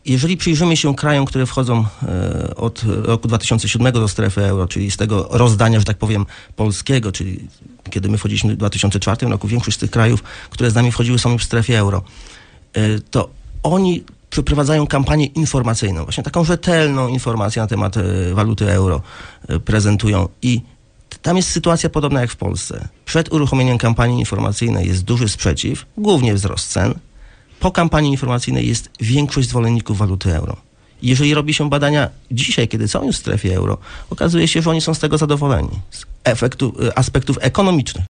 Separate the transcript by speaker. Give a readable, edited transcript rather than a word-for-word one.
Speaker 1: Jeżeli przyjrzymy się krajom, które wchodzą od roku 2007 do strefy euro, czyli z tego rozdania, że tak powiem, polskiego, czyli kiedy my wchodziliśmy w 2004 roku, większość z tych krajów, które z nami wchodziły, są już w strefie euro, to oni przeprowadzają kampanię informacyjną, właśnie taką rzetelną informację na temat waluty euro prezentują i tam jest sytuacja podobna jak w Polsce. Przed uruchomieniem kampanii informacyjnej jest duży sprzeciw, głównie wzrost cen. Po kampanii informacyjnej jest większość zwolenników waluty euro. Jeżeli robi się badania dzisiaj, kiedy są już w strefie euro, okazuje się, że oni są z tego zadowoleni, z aspektów ekonomicznych.